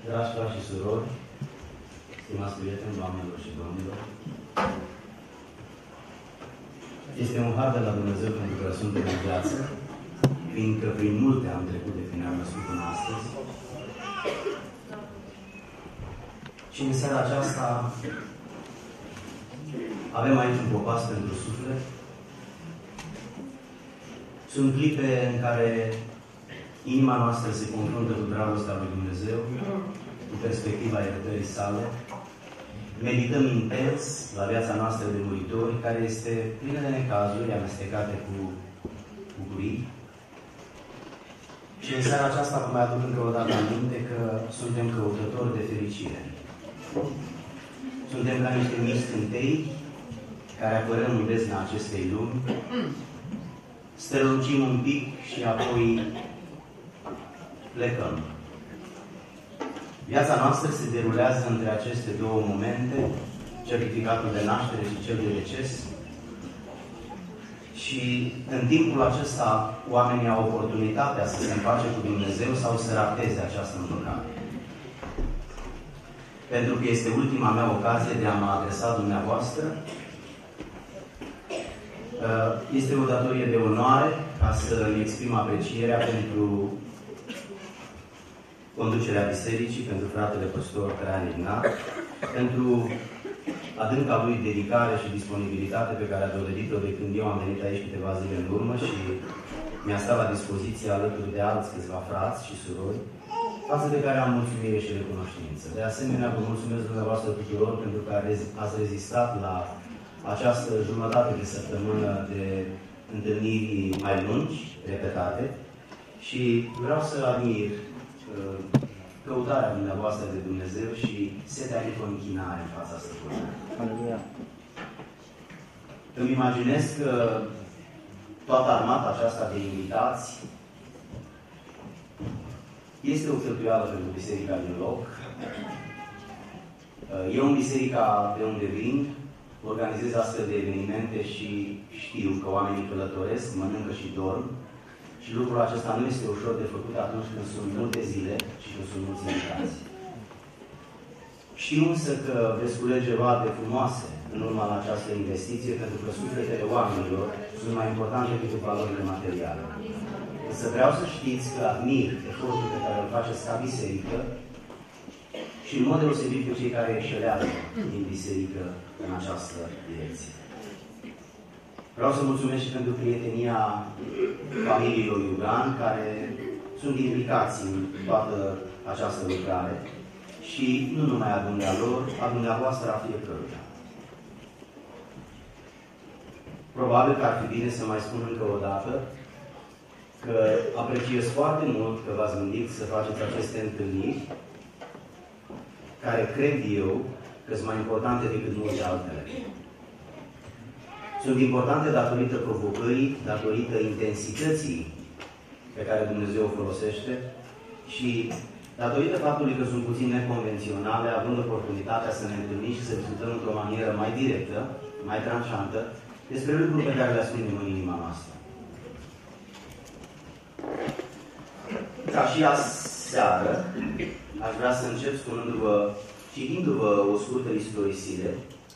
Dragi frați și surori, stimați prieteni, doamnelor și domnilor, este un har de la Dumnezeu pentru că suntem în viață, fiindcă prin multe am trecut de când ne-am născut până astăzi. Și în seara aceasta avem aici un popas pentru suflet. Sunt clipe în care inima noastră se confruntă cu dragostea lui Dumnezeu, cu perspectiva iertării sale. Medităm intens la viața noastră de muritori, care este plină de necazuri amestecate cu bucurii. Și în seara aceasta vă mai aduc încă o dată aminte că suntem căutători de fericire. Suntem ca niște mici scântei care apărăm în bezna acestei lumi, strălucim un pic și apoi plecăm. Viața noastră se derulează între aceste două momente, certificatul de naștere și cel de deces. Și în timpul acesta oamenii au oportunitatea să se împace cu Dumnezeu sau să rateze această împăcare. Pentru că este ultima mea ocazie de a mă adresa dumneavoastră, este o datorie de onoare ca să-mi exprim aprecierea pentru conducerea bisericii, pentru fratele păstor Traian Ignat, pentru adânca lui dedicare și disponibilitate pe care a dovedit-o de când eu am venit aici câteva zile în urmă și mi-a stat la dispoziție alături de alți câțiva frați și surori, față de care am mulțumire și recunoștință. De asemenea, vă mulțumesc dumneavoastră tuturor pentru că ați rezistat la această jumătate de săptămână de întâlniri mai lungi, repetate, și vreau să admir căutarea dumneavoastră de Dumnezeu și setea de închinare în fața stăpânului. Aleluia. Îmi imaginez că toată armata aceasta de invitați este o cheltuială pentru biserica din loc. Eu în biserica de unde vin organizez astfel de evenimente și știu că oamenii călătoresc, mănâncă și dorm. Și lucrul acesta nu este ușor de făcut atunci când sunt multe zile și când sunt mulți invitați. Știu însă că veți culege roade frumoase în urma la această investiție, pentru că sufletele oamenilor sunt mai importante decât valorile materiale. Însă vreau să știți că admir efortul pe care îl faceți ca biserică și în mod deosebit pe cei care eșelează din biserică în această direcție. Vreau să mulțumesc și pentru prietenia familiilor Iugan, care sunt implicați în toată această lucrare și nu numai a dumnealor, a dumneavoastră, a fiecăruia. Probabil că ar fi bine să mai spun încă o dată că apreciez foarte mult că v-ați gândit să faceți aceste întâlniri, care cred eu că sunt mai importante decât multe altele. Sunt importante datorită provocării, datorită intensității pe care Dumnezeu o folosește și datorită faptului că sunt puțin neconvenționale, având oportunitatea să ne întâlnim și să discutăm într-o manieră mai directă, mai tranșantă, despre lucruri pe care le ascundem în inima noastră. Ca și aseară, aș vrea să încep spunându-vă, citindu-vă o scurtă istorisire,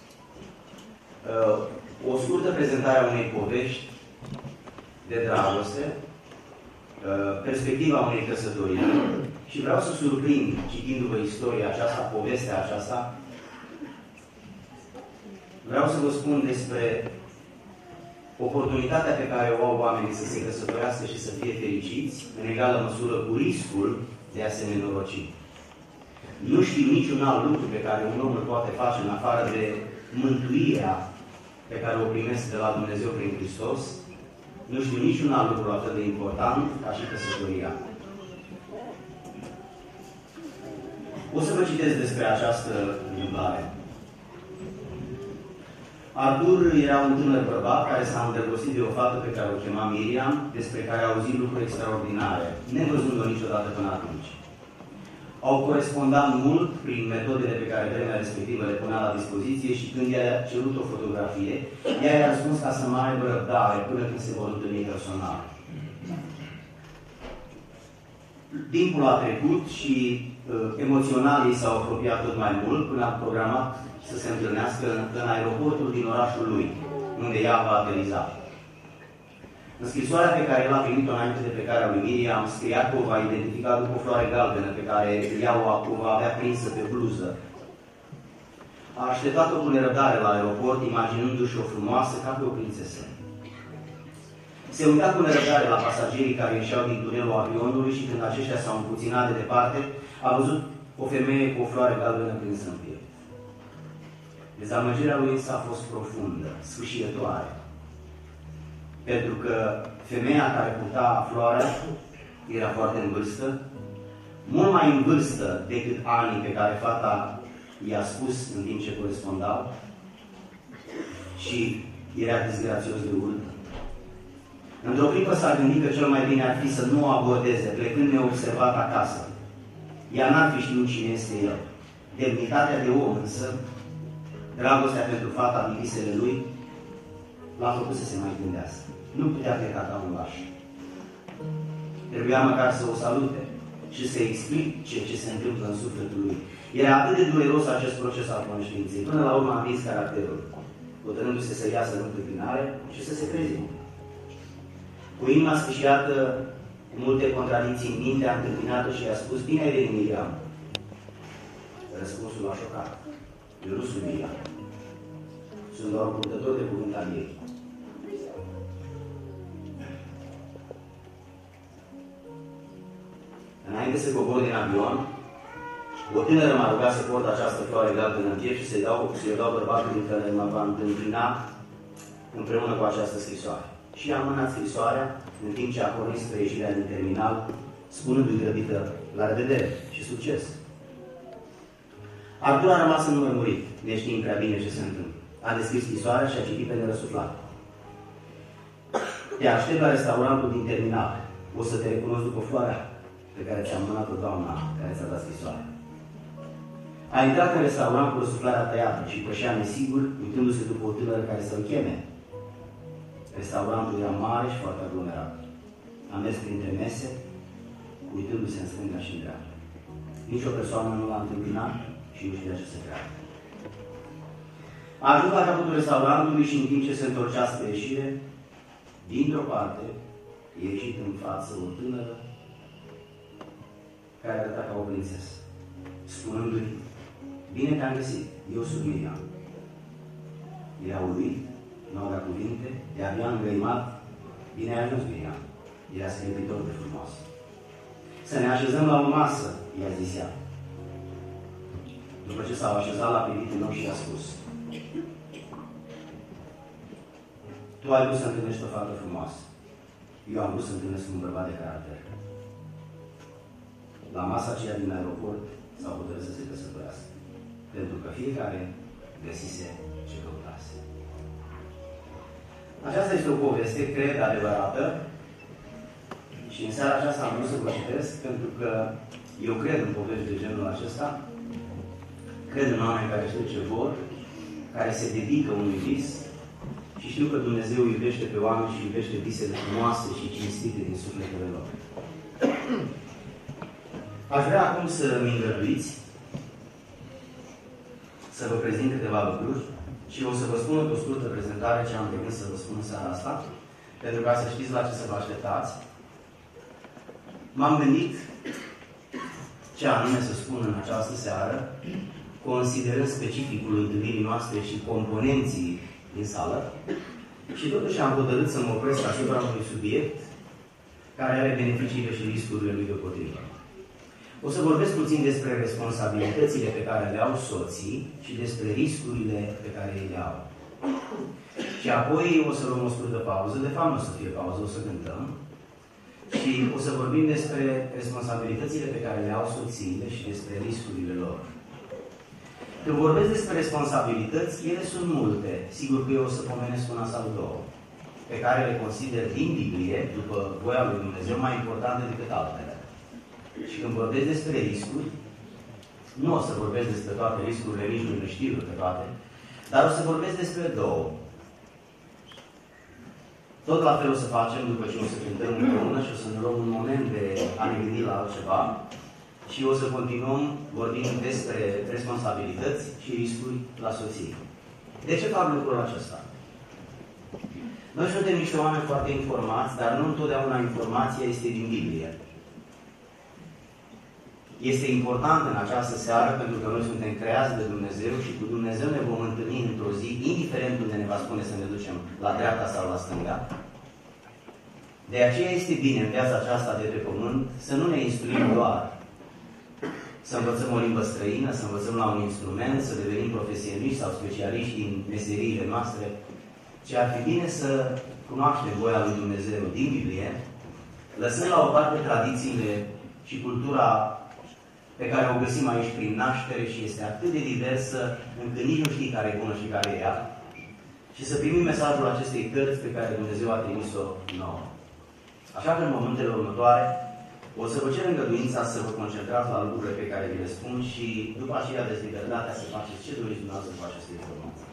o scurtă prezentare a unei povești de dragoste, perspectiva unei căsătorii și vreau să surprind, citindu-vă istoria aceasta, povestea aceasta, vreau să vă spun despre oportunitatea pe care o au oamenii să se căsătorească și să fie fericiți, în egală măsură cu riscul de a se nenoroci. Nu știu niciun alt lucru pe care un om îl poate face în afară de mântuirea pe care o primesc de la Dumnezeu prin Hristos. Nu știu niciun alt lucru atât de important ca și căsătoria. O să vă citesc despre această întâmplare. Artur era un tânăr bărbat care s-a îndrăgostit de o fată pe care o chema Miriam, despre care a auzit lucruri extraordinare, nevăzând-o niciodată până atunci. Au corespondat mult prin metodele pe care vremea respectivă le punea la dispoziție și când i-a cerut o fotografie, ea i-a răspuns ca să mai aibă răbdare până când se vor întâlni personal. Timpul a trecut și emoțional ei s-au apropiat tot mai mult până a programat să se întâlnească în aeroportul din orașul lui, unde ea va ateriza. În scrisoarea pe care el a primit-o înainte de plecarea lui Miriam, scria că o va identifica după o floare galbenă pe care ea o va avea prinsă pe bluză. A așteptat-o cu nerăbdare la aeroport, imaginându-și o frumoasă ca pe o prințesă. Se uita cu nerăbdare la pasagerii care ieșeau din tunelul avionului și când aceștia s-au împuținat de departe, a văzut o femeie cu o floare galbenă prinsă în piept. Dezamăgirea lui însă a fost profundă, sfâșietoare. Pentru că femeia care purta floarea era foarte în vârstă, mult mai în vârstă decât anii pe care fata i-a spus în timp ce corespondau, și era disgrațios de urât. Într-o clipă s-a gândit că cel mai bine ar fi să nu o abordeze, plecând neobservat acasă. Ea n-ar fi știut cine este el. Demnitatea de om însă, dragostea pentru fata din visele lui, l-a făcut să se mai gândească. Nu putea pleca ca un laș. Trebuia măcar să o salute și să explice ce se întâmplă în sufletul lui. Era atât de dureros acest proces al conștiinței. Până la urmă a învins caracterul, hotărându-se să iasă în întâmpinare și să se prezinte. Cu inima sfâșiată, cu multe contradicții în minte, a întâmpinat-o și i-a spus: "Bine ai venit, Miriam." Răspunsul l-a șocat. "Eu nu sunt Miriam. Sunt doar purtător de cuvânt al ei." Înainte să cobor din avion, o tânără m-a rugat să port această floare galbenă în piept și să-i dau bărbatul care mă va întâmpina împreună cu această scrisoare. Și am mânat scrisoarea în timp ce a pornit spre ieșirea din terminal, spunându-i grăbită: "La revedere și succes!" Artur a rămas înmărmurit, neștiind prea bine ce se întâmplă. A deschis scrisoarea și a citit pe nerăsuflat: "Te aștept la restaurantul din terminal. O să te recunosc după floarea pe care ți-am mânat-o doamna care ți-a dat scrisoarea." A intrat în restaurant cu răsuflarea tăiată și pășea nesigur, uitându-se după o tânără care să-l cheme. Restaurantul era mare și foarte aglomerat. A mers printre mese, uitându-se în stânga și în dreapta. Nici o persoană nu l-a întâmpinat și nu știa ce să creadă. A ajuns la capătul restaurantului și în timp ce se întorcea spre ieșire, dintr-o parte, i-a ieșit în față o tânără care arăta ca o prințesă, spunându-i: "Bine te-am găsit, eu sunt Miriam." Era uluit, nu avea cuvinte, de-abia îngăimat: "Bine ai ajuns, Miriam, era scârbitor de frumos." "Să ne așezăm la o masă," i-a zis ea. După ce s-au așezat, l-a privit în ochi și i-a spus: "Tu ai vrut să întâlnești o fată frumoasă. Eu am vrut să întâlnesc un bărbat de caracter." La masa aceea din aeroport s-au hotărât să se căsătorească, pentru că fiecare găsise ce căutase. Aceasta este o poveste, cred, adevărată, și în seara aceasta am vrut să vă citesc, pentru că eu cred în povești de genul acesta, cred în oameni care știu ce vor, care se dedică unui vis și știu că Dumnezeu iubește pe oameni și iubește visele frumoase și cinstite din sufletele lor. Aș vrea acum să mi îngăduiți să vă prezint câteva lucruri și o să vă spun o scurtă prezentare ce am de gând să vă spun în seara asta, pentru ca să știți la ce să vă așteptați. M-am gândit ce anume să spun în această seară, considerând specificul întâlnirii noastre și componenții din sală, și totuși am hotărât să mă opresc asupra unui subiect care are beneficiile și riscurile lui deopotrivă. O să vorbesc puțin despre responsabilitățile pe care le au soții și despre riscurile pe care le au. Și apoi o să luăm o scurtă pauză, de fapt nu o să fie pauză, o să cântăm, și o să vorbim despre responsabilitățile pe care le au soțiile și despre riscurile lor. Când vorbesc despre responsabilități, ele sunt multe. Sigur că eu o să pomenesc una sau două, pe care le consider din Biblie, după voia lui Dumnezeu, mai importante decât altele. Și când vorbesc despre riscuri, nu o să vorbesc despre toate riscurile, nici nu le știu pe toate, dar o să vorbesc despre două. Tot la fel o să facem după ce o să cântăm împreună și o să ne luăm un moment de a ne gândi la altceva și o să continuăm vorbind despre responsabilități și riscuri la soție. De ce fac lucrul acesta? Noi suntem niște oameni foarte informați, dar nu întotdeauna informația este din Biblie. Este important în această seară, pentru că noi suntem creați de Dumnezeu și cu Dumnezeu ne vom întâlni într-o zi, indiferent unde ne va spune să ne ducem, la dreapta sau la stânga. De aceea este bine în viața aceasta de pe pământ să nu ne instruim doar, să învățăm o limbă străină, să învățăm la un instrument, să devenim profesioniști sau specialiști în meseriile noastre, ci ar fi bine să cunoaștem voia lui Dumnezeu din Biblie, lăsând la o parte tradițiile și cultura pe care o găsim aici prin naștere și este atât de diversă încât nici nu știi care e bună și care e ea, și să primim mesajul acestei cărți pe care Dumnezeu a trimis-o nouă. Așa că în momentele următoare o să vă cer îngăduința să vă concentrați la lucrurile pe care vi le spun și după aceea aveți libertatea să faceți ce doriți dumneavoastră cu aceste informații.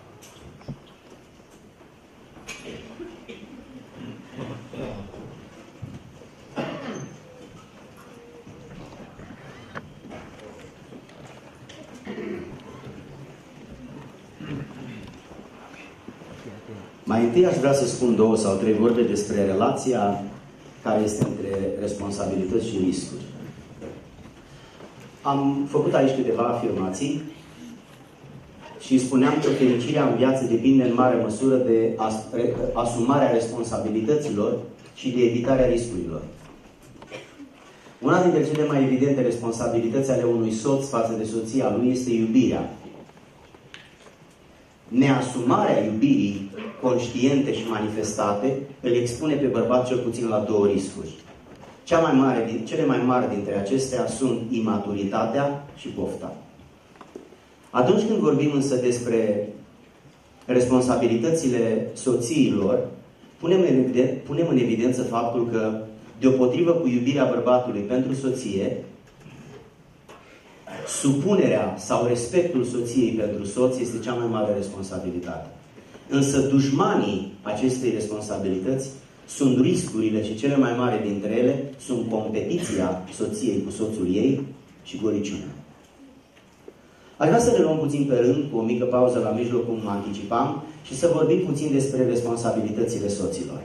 Mai întâi aș vrea să spun 2 sau 3 vorbe despre relația care este între responsabilități și riscuri. Am făcut aici câteva afirmații și spuneam că fericirea în viață depinde în mare măsură de asumarea responsabilităților și de evitarea riscurilor. Una dintre cele mai evidente responsabilități ale unui soț față de soția lui este iubirea. Neasumarea iubirii conștiente și manifestate îl expune pe bărbat cel puțin la 2 riscuri. Cele mai mari dintre acestea sunt imaturitatea și pofta. Atunci când vorbim însă despre responsabilitățile soțiilor, punem în evidență faptul că, deopotrivă cu iubirea bărbatului pentru soție, supunerea sau respectul soției pentru soț este cea mai mare responsabilitate. Însă dușmanii acestei responsabilități sunt riscurile și cele mai mari dintre ele sunt competiția soției cu soțul ei și goriciunea. Aș vrea să le luăm puțin pe rând, cu o mică pauză la mijloc, cum mă anticipam, și să vorbim puțin despre responsabilitățile soților.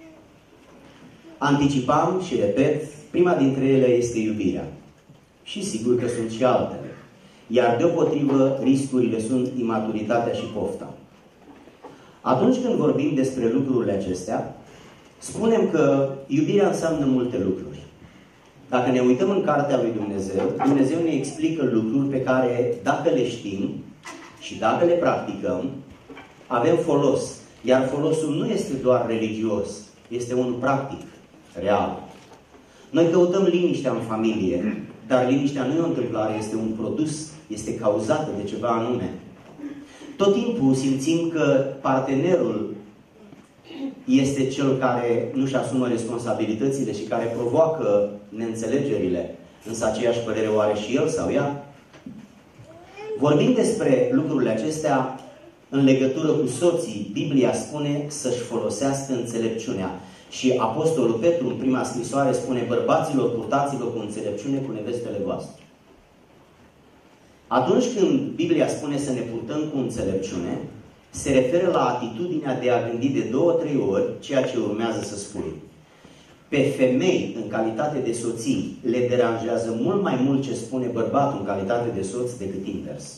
Anticipam și repet, prima dintre ele este iubirea. Și sigur că sunt și altele. Iar deopotrivă, riscurile sunt imaturitatea și pofta. Atunci când vorbim despre lucrurile acestea, spunem că iubirea înseamnă multe lucruri. Dacă ne uităm în Cartea lui Dumnezeu, Dumnezeu ne explică lucruri pe care, dacă le știm și dacă le practicăm, avem folos. Iar folosul nu este doar religios, este unul practic, real. Noi căutăm liniștea în familie, dar liniștea nu e o întâmplare, este un produs, este cauzată de ceva anume. Tot timpul simțim că partenerul este cel care nu-și asumă responsabilitățile și care provoacă neînțelegerile, însă aceeași părere o are și el sau ea. Vorbind despre lucrurile acestea, în legătură cu soții, Biblia spune să-și folosească înțelepciunea. Și Apostolul Petru, în prima scrisoare, spune: bărbaților, purtați-vă cu înțelepciune cu nevestele voastre. Atunci când Biblia spune să ne purtăm cu înțelepciune, se referă la atitudinea de a gândi de 2-3 ori ceea ce urmează să spui. Pe femei, în calitate de soții, le deranjează mult mai mult ce spune bărbatul în calitate de soț decât invers.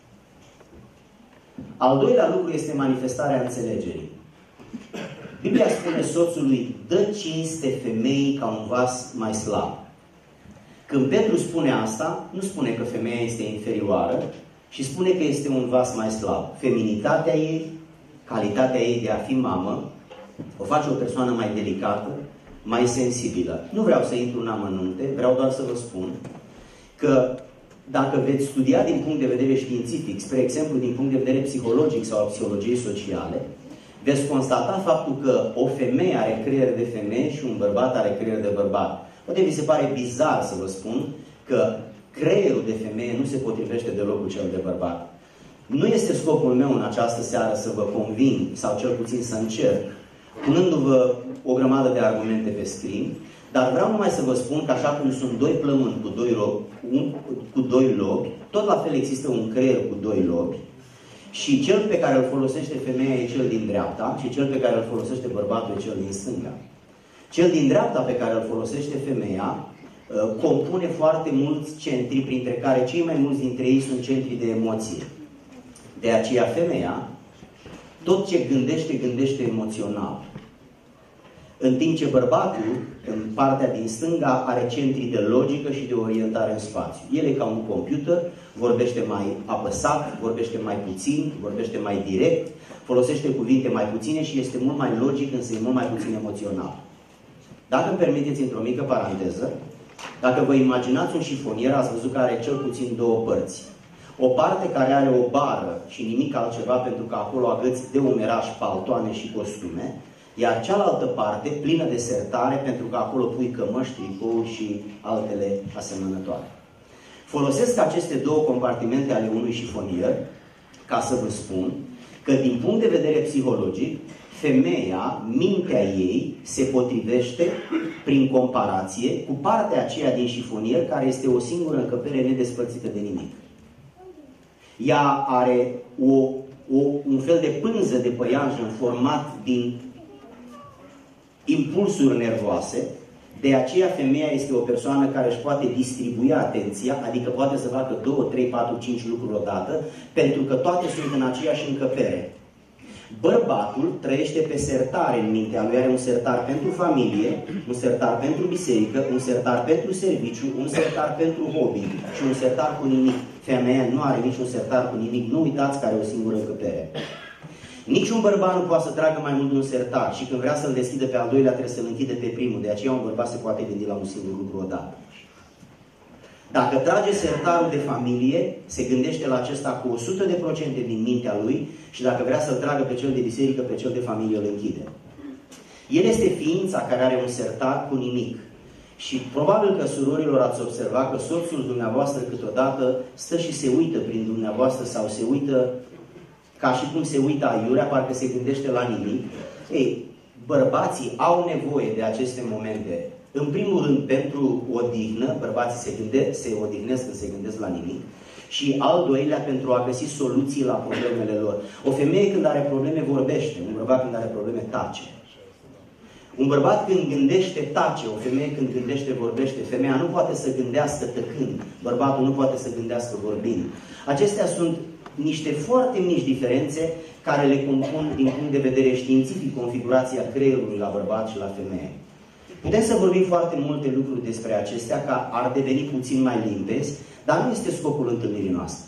Al doilea lucru este manifestarea înțelegerii. Biblia spune soțului: dă cinste femeii ca un vas mai slab. Când Petru spune asta, nu spune că femeia este inferioară, ci spune că este un vas mai slab. Feminitatea ei, calitatea ei de a fi mamă, o face o persoană mai delicată, mai sensibilă. Nu vreau să intru în amănunte, vreau doar să vă spun că dacă veți studia din punct de vedere științific, spre exemplu din punct de vedere psihologic sau a psihologiei sociale, veți constata faptul că o femeie are creier de femeie și un bărbat are creier de bărbat. Poate vi se pare bizar să vă spun că creierul de femeie nu se potrivește deloc cu cel de bărbat. Nu este scopul meu în această seară să vă conving, sau cel puțin să încerc, punându-vă o grămadă de argumente pe scrin, Dar vreau numai să vă spun că așa cum sunt doi plămâni cu doi lobi, tot la fel există un creier cu doi lobi și cel pe care îl folosește femeia e cel din dreapta și cel pe care îl folosește bărbatul e cel din stânga. Cel din dreapta pe care îl folosește femeia compune foarte mulți centri, printre care cei mai mulți dintre ei sunt centri de emoție. De aceea femeia, tot ce gândește, gândește emoțional. În timp ce bărbatul, în partea din stânga, are centri de logică și de orientare în spațiu. El e ca un computer, vorbește mai apăsat, vorbește mai puțin, vorbește mai direct, folosește cuvinte mai puține și este mult mai logic, însă e mult mai puțin emoțional. Dacă îmi permiteți, într-o mică paranteză, dacă vă imaginați un șifonier, ați văzut că are cel puțin două părți. O parte care are o bară și nimic altceva, pentru că acolo agăți de umeraș, paltoane și costume, iar cealaltă parte plină de sertare, pentru că acolo pui cămăși, tricouri și altele asemănătoare. Folosesc aceste două compartimente ale unui șifonier ca să vă spun că din punct de vedere psihologic, femeia, mintea ei, se potrivește prin comparație cu partea aceea din șifonier care este o singură încăpere nedespărțită de nimic. Ea are un fel de pânză de păianjen format din impulsuri nervoase, de aceea femeia este o persoană care își poate distribui atenția, adică poate să facă 2, 3, 4, 5 lucruri odată, pentru că toate sunt în aceeași încăpere. Bărbatul trăiește pe sertare în mintea lui, are un sertar pentru familie, un sertar pentru biserică, un sertar pentru serviciu, un sertar pentru hobby și un sertar cu nimic. Femeia nu are niciun sertar cu nimic, nu uitați că are o singură încăpere. Niciun bărbat nu poate să tragă mai mult de un sertar și când vrea să-l deschide pe al doilea trebuie să-l închide pe primul. De aceea un bărbat se poate gândi la un singur lucru odată. Dacă trage sertarul de familie, se gândește la acesta cu 100% din mintea lui și dacă vrea să-l tragă pe cel de biserică, pe cel de familie îl închide. El este ființa care are un sertar cu nimic. Și probabil că, surorilor, ați observat că soțul dumneavoastră câteodată stă și se uită prin dumneavoastră sau se uită ca și cum se uită aiurea, parcă se gândește la nimic. Ei, bărbații au nevoie de aceste momente. În primul rând, pentru odihnă, bărbații se odihnesc când se gândesc la nimic. Și al doilea, pentru a găsi soluții la problemele lor. O femeie când are probleme vorbește, un bărbat când are probleme tace. Un bărbat când gândește tace, o femeie când gândește vorbește. Femeia nu poate să gândească tăcând, bărbatul nu poate să gândească vorbind. Acestea sunt niște foarte mici diferențe care le compun din punct de vedere științific configurația creierului la bărbat și la femeie. Putem să vorbim foarte multe lucruri despre acestea, ca ar deveni puțin mai limpezi, dar nu este scopul întâlnirii noastre.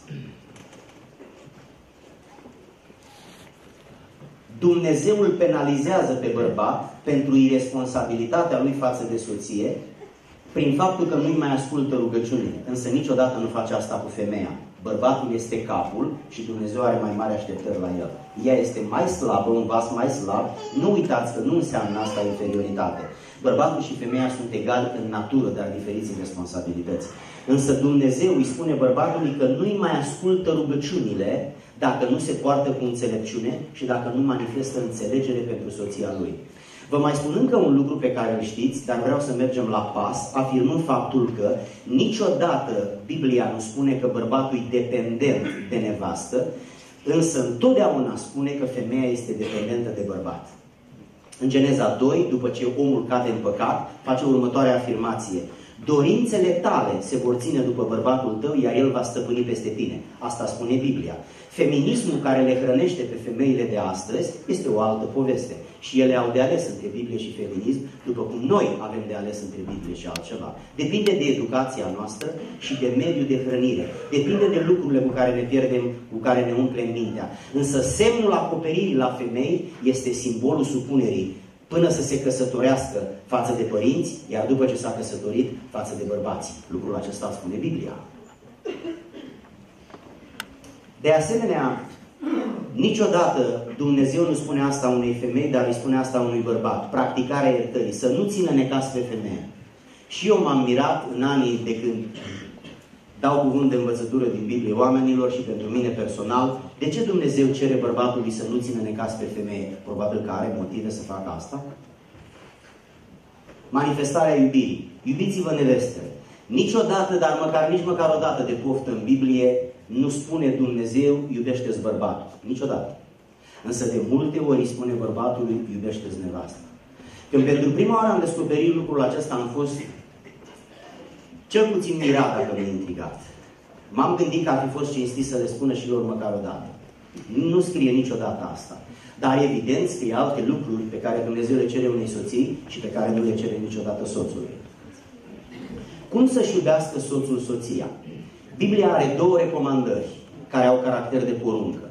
Dumnezeu îl penalizează pe bărbat pentru iresponsabilitatea lui față de soție, prin faptul că nu-i mai ascultă rugăciunile. Însă niciodată nu face asta cu femeia. Bărbatul este capul și Dumnezeu are mai mari așteptări la el. Ea este mai slabă, un vas mai slab. Nu uitați că nu înseamnă asta inferioritate. Bărbatul și femeia sunt egali în natură, dar diferiți în responsabilități. Însă Dumnezeu îi spune bărbatului că nu-i mai ascultă rugăciunile dacă nu se poartă cu înțelepciune și dacă nu manifestă înțelegere pentru soția lui. Vă mai spun încă un lucru pe care îl știți, dar vreau să mergem la pas, afirmând faptul că niciodată Biblia nu spune că bărbatul e dependent de nevastă, însă întotdeauna spune că femeia este dependentă de bărbat. În Geneza 2, după ce omul cade în păcat, face următoarea afirmație: dorințele tale se vor ține după bărbatul tău, iar el va stăpâni peste tine. Asta spune Biblia. Feminismul care le hrănește pe femeile de astăzi este o altă poveste. Și ele au de ales între Biblie și feminism, după cum noi avem de ales între Biblie și altceva. Depinde de educația noastră și de mediul de hrănire. Depinde de lucrurile cu care ne pierdem, cu care ne umplem mintea. Însă semnul acoperirii la femei este simbolul supunerii până să se căsătorească față de părinți, iar după ce s-a căsătorit față de bărbați. Lucrul acesta spune Biblia. De asemenea, niciodată Dumnezeu nu spune asta unei femei, dar îi spune asta unui bărbat. Practicarea iertării. Să nu țină necas pe femeie. Și eu m-am mirat în anii de când dau cuvânt de învățătură din Biblie oamenilor și pentru mine personal, de ce Dumnezeu cere bărbatului să nu țină necas pe femeie? Probabil că are motive să facă asta. manifestarea iubirii. Iubiți-vă nevestele. Niciodată, dar nici măcar o dată de poftă în Biblie nu spune Dumnezeu iubește-ți bărbatul. Niciodată. Însă de multe ori îi spune bărbatului iubește-ți nevasta. Când pentru prima oară am descoperit lucrul acesta, am fost cel puțin mirat, dacă m-a intrigat. M-am gândit că ar fi fost cinstit să le spună și lor măcar o dată. Nu scrie niciodată asta. Dar evident scrie alte lucruri pe care Dumnezeu le cere unei soții și pe care nu le cere niciodată soțului. Cum să-și iubească soțul soția? Biblia are două recomandări care au caracter de poruncă.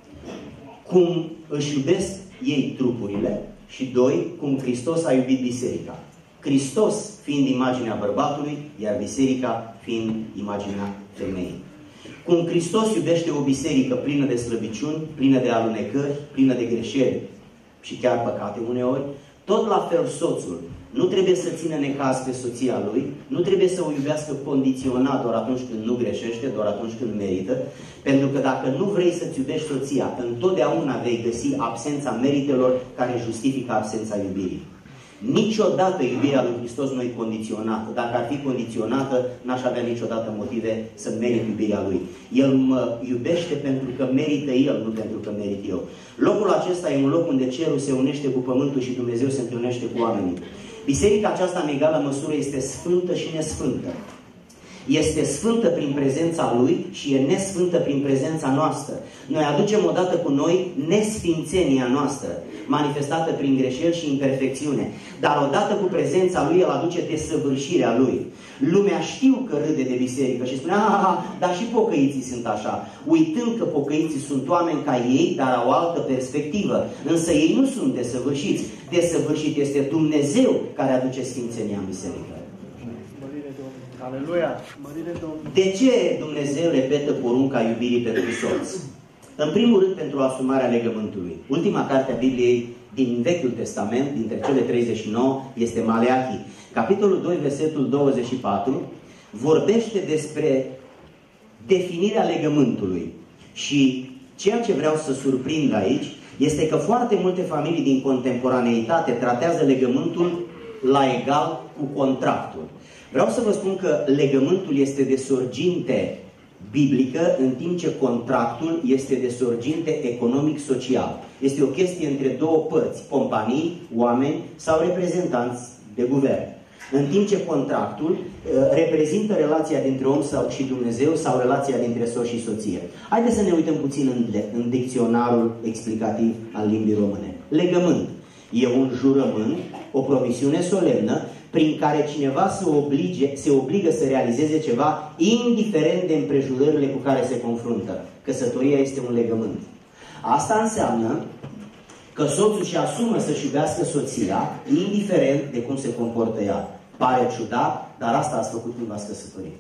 Cum își iubesc ei trupurile și doi, cum Hristos a iubit biserica. Hristos fiind imaginea bărbatului, iar biserica fiind imaginea femeii. Cum Hristos iubește o biserică plină de slăbiciuni, plină de alunecări, plină de greșeli și chiar păcate uneori, tot la fel soțul nu trebuie să țină necaz pe soția lui, nu trebuie să o iubească condiționat doar atunci când nu greșește, doar atunci când merită, pentru că dacă nu vrei să-ți iubești soția, întotdeauna vei găsi absența meritelor care justifică absența iubirii. Niciodată iubirea lui Hristos nu e condiționată. Dacă ar fi condiționată, n-aș avea niciodată motive să merit iubirea lui. El mă iubește pentru că merită El, nu pentru că merit eu. Locul acesta e un loc unde cerul se unește cu pământul și Dumnezeu se întâlnește cu oamenii. Biserica aceasta, în egală măsură, este sfântă și nesfântă. Este sfântă prin prezența Lui și e nesfântă prin prezența noastră. Noi aducem odată cu noi nesfințenia noastră, manifestată prin greșeli și imperfecțiune. Dar odată cu prezența Lui, El aduce desăvârșirea Lui. Lumea știu că râde de biserică și spune, dar și pocăiții sunt așa. Uitând că pocăiții sunt oameni ca ei, dar au o altă perspectivă. Însă ei nu sunt desăvârșiți. Desăvârșit este Dumnezeu care aduce sfințenia în biserică. Aleluia! Mărire Domnului! De ce Dumnezeu repetă porunca iubirii pentru soț? În primul rând, pentru asumarea legământului. Ultima carte a Bibliei din Vechiul Testament, dintre cele 39, este Maleachi. Capitolul 2, versetul 24, vorbește despre definirea legământului. Și ceea ce vreau să surprind aici este că foarte multe familii din contemporaneitate tratează legământul la egal cu contractul. Vreau să vă spun că legământul este de sorginte biblică, în timp ce contractul este de sorginte economic-social. Este o chestie între două părți, companii, oameni sau reprezentanți de guvern. În timp ce contractul reprezintă relația dintre om și Dumnezeu sau relația dintre soț și soție. Haideți să ne uităm puțin în dicționarul explicativ al limbii române. Legământ e un jurământ, o promisiune solemnă, prin care cineva se obligă să realizeze ceva, indiferent de împrejurările cu care se confruntă. Căsătoria este un legământ. Asta înseamnă că soțul își asumă să-și iubească soția, indiferent de cum se comportă ea. Pare ciudat, dar asta ați făcut când v-ați căsătorit.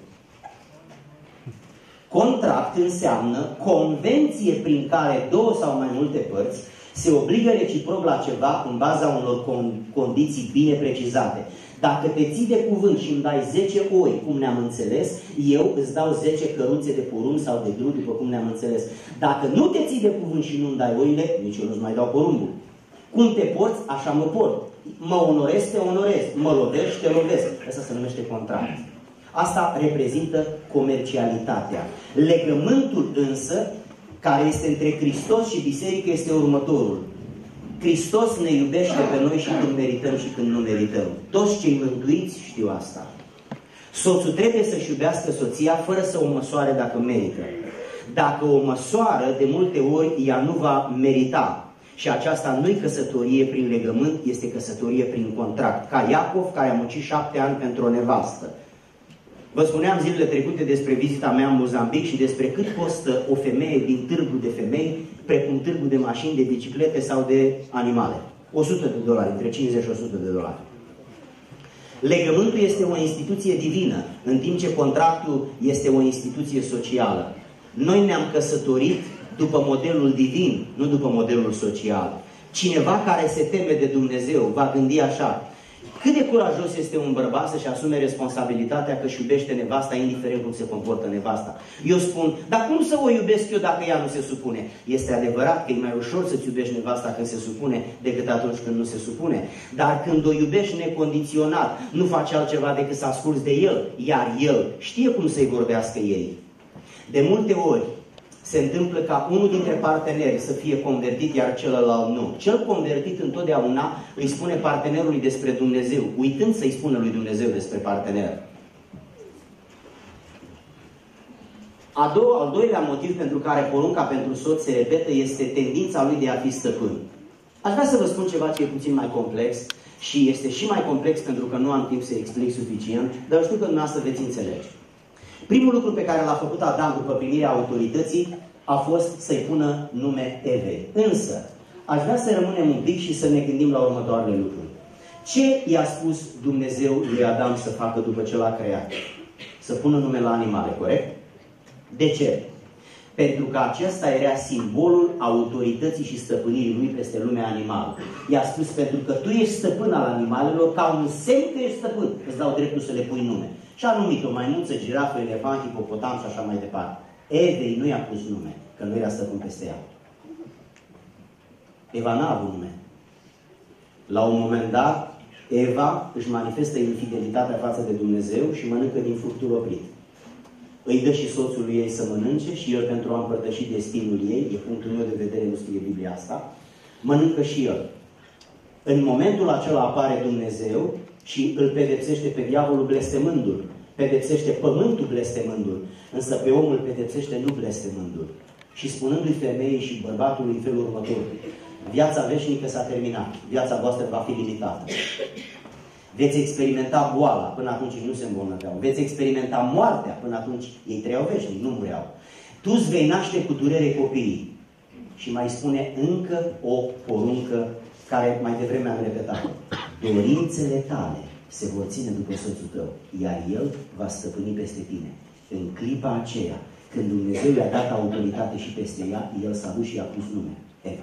Contract înseamnă convenție prin care două sau mai multe părți se obligă reciproc la ceva în baza unor condiții bine precizate. Dacă te ții de cuvânt și îmi dai 10 oi, cum ne-am înțeles, eu îți dau 10 căruțe de porumb sau de grâu, după cum ne-am înțeles. Dacă nu te ții de cuvânt și nu-mi dai oile, nici eu nu-ți mai dau porumbul. Cum te porți, așa mă port. Mă onorez, te onorez. Mă lovești, te lovesc. Asta se numește contract. Asta reprezintă comercialitatea. Legământul însă, care este între Hristos și biserică, este următorul. Hristos ne iubește pe noi și când merităm și când nu merităm. Toți cei mântuiți știu asta. Soțul trebuie să-și iubească soția fără să o măsoare dacă merită. Dacă o măsoară, de multe ori ea nu va merita. Și aceasta nu-i căsătorie prin legământ, este căsătorie prin contract. Ca Iacov, care a muncit 7 ani pentru o nevastă. Vă spuneam zilele trecute despre vizita mea în Mozambic și despre cât costă o femeie din târgul de femei, precum târgul de mașini, de biciclete sau de animale. $100, între 50 și $100. Legământul este o instituție divină, în timp ce contractul este o instituție socială. Noi ne-am căsătorit după modelul divin, nu după modelul social. Cineva care se teme de Dumnezeu va gândi așa: Cât de curajos este un bărbat să-și asume responsabilitatea că își iubește nevasta, indiferent cum se comportă nevasta? Eu spun, dar cum să o iubesc eu dacă ea nu se supune? Este adevărat că e mai ușor să-ți iubești nevasta când se supune decât atunci când nu se supune. Dar când o iubești necondiționat, nu faci altceva decât să asculți de el, iar el știe cum să-i vorbească ei. De multe ori se întâmplă ca unul dintre parteneri să fie convertit, iar celălalt nu. Cel convertit întotdeauna îi spune partenerului despre Dumnezeu, uitând să-i spună lui Dumnezeu despre partener. Al doilea motiv pentru care porunca pentru soț se repetă este tendința lui de a fi stăpân. Aș vrea să vă spun ceva ce e puțin mai complex și este și mai complex pentru că nu am timp să explic suficient, dar știu că dumneavoastră veți înțelege. Primul lucru pe care l-a făcut Adam după primirea autorității a fost să-i pună nume Evei. Însă, aș vrea să rămânem un pic și să ne gândim la următoarele lucruri. Ce i-a spus Dumnezeu lui Adam să facă după ce l-a creat? Să pună nume la animale, corect? De ce? Pentru că acesta era simbolul autorității și stăpânirii lui peste lumea animală. I-a spus, pentru că tu ești stăpân al animalelor, ca un semn că ești stăpân, îți dau dreptul să le pui nume. Și a numit-o maimuță, girafă, elefant, hipopotam și așa mai departe. Evei nu i-a pus nume, că nu era stăpân peste ea. Eva n-a avut nume. La un moment dat, Eva își manifestă infidelitatea față de Dumnezeu și mănâncă din fructul oprit. Îi dă și soțului ei să mănânce și el, pentru a împărtăși destinul ei, e punctul meu de vedere, nu scrie Biblia asta, mănâncă și el. În momentul acela apare Dumnezeu și îl pedepsește pe diavolul blestemându-l. Pedepsește pământul blestemându-l, însă pe omul pedepsește nu blestemându-l. Și spunându-i femeii și bărbatului în felul următor, viața veșnică s-a terminat, viața voastră va fi limitată. Veți experimenta boala, până atunci nu se îmbolnăveau. Veți experimenta moartea, până atunci ei trăiau veșnic, nu mureau. Tu îți vei naște cu durere copiii. Și mai spune încă o poruncă care mai devreme am repetat. Dorințele tale se vor ține după soțul tău, iar el va stăpâni peste tine. În clipa aceea, când Dumnezeu i-a dat autoritate și peste ea, el s-a dus și i-a pus nume, Eva.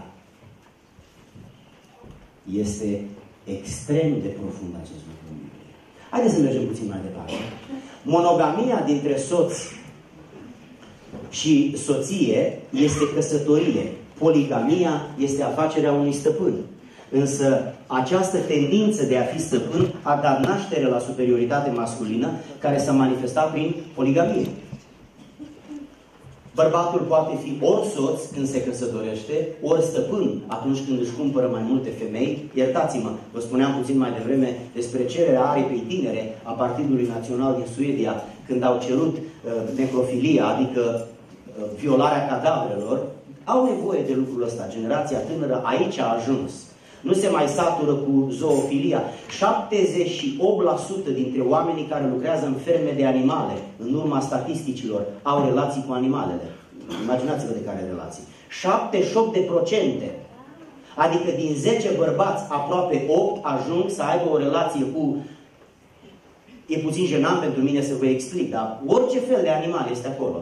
Este extrem de profund acest lucru în Biblie. Haideți să mergem puțin mai departe. Monogamia dintre soț și soție este căsătorie. Poligamia este afacerea unui stăpân. Însă această tendință de a fi stăpân a dat naștere la superioritate masculină care s-a manifestat prin poligamie. Bărbatul poate fi ori soț când se căsătorește, ori stăpân atunci când își cumpără mai multe femei. Iertați-mă, vă spuneam puțin mai devreme despre cererea aripei tinere a Partidului Național din Suedia, când au cerut necrofilia, adică violarea cadavrelor. Au nevoie de lucrul ăsta. Generația tânără aici a ajuns. Nu se mai satură cu zoofilia. 78% dintre oamenii care lucrează în ferme de animale, în urma statisticilor, au relații cu animalele. Imaginați-vă de care relații. 78%. Adică din 10 bărbați, aproape 8 ajung să aibă o relație cu... E puțin jenant pentru mine să vă explic, dar orice fel de animal este acolo.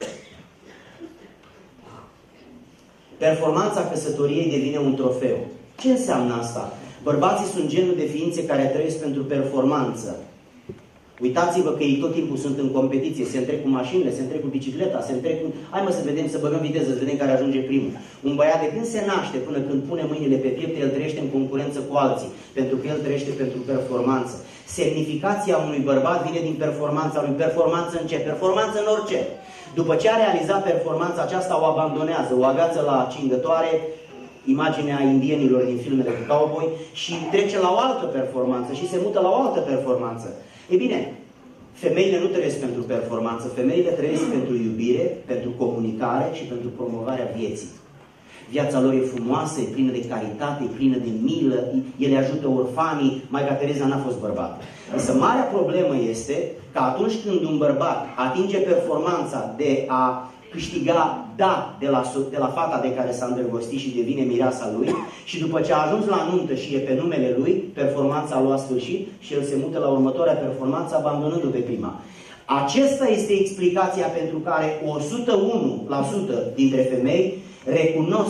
Performanța căsătoriei devine un trofeu. Ce înseamnă asta? Bărbații sunt genul de ființe care trăiesc pentru performanță. Uitați-vă că ei tot timpul sunt în competiție. Se întrec cu mașinile, se întrec cu bicicleta, se întrec cu... Hai mă să vedem, să băgăm viteză, să vedem care ajunge primul. Un băiat de când se naște până când pune mâinile pe piept, el trăiește în concurență cu alții. Pentru că el trăiește pentru performanță. Semnificația unui bărbat vine din performanța lui. Performanță în ce? Performanță în orice. După ce a realizat performanța aceasta, o abandonează, o agață la cingătoare, imaginea indienilor din filmele cu cowboy, și trece la o altă performanță și se mută la o altă performanță. E bine, femeile nu trăiesc pentru performanță, femeile trăiesc pentru iubire, pentru comunicare și pentru promovarea vieții. Viața lor e frumoasă, e plină de caritate, e plină de milă, ele ajută orfanii. Maica Tereza n-a fost bărbat. Însă marea problemă este că atunci când un bărbat atinge performanța de a câștiga da de la fata de care s-a îndrăgostit și devine mireasa lui, și după ce a ajuns la nuntă și e pe numele lui, performanța a luat sfârșit și el se mută la următoarea performanță abandonându-o pe prima. Acesta este explicația pentru care 101% dintre femei recunosc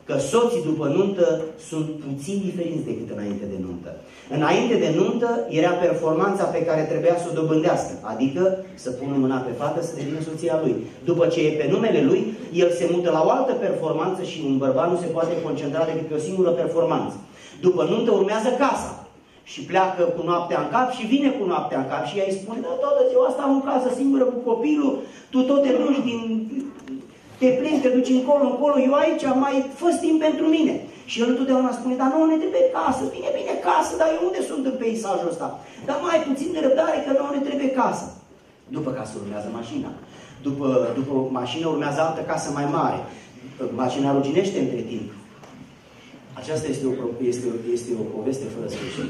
că soții după nuntă sunt puțin diferiți decât înainte de nuntă. Înainte de nuntă era performanța pe care trebuia să o dobândească, adică să pună mâna pe fată să devină soția lui. După ce e pe numele lui, el se mută la o altă performanță și un bărbat nu se poate concentra decât pe o singură performanță. După nuntă urmează casa și pleacă cu noaptea în cap și vine cu noaptea în cap și ea îi spune: da, toată ziua asta am în casă singură cu copilul, tu tot te duci te plimbi, te duci încolo, eu aici mai fă timp pentru mine. Și el întotdeauna spune: dar nouă ne trebuie casă, bine, casă, dar eu unde sunt în peisajul ăsta? Dar mai puțin de răbdare că nouă ne trebuie casă. După casă urmează mașina. După mașină urmează altă casă mai mare. Mașina ruginește între timp. Aceasta este o poveste fără sfârșit.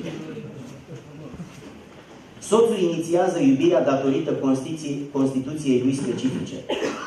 Soțul inițiază iubirea datorită constituției lui specifice.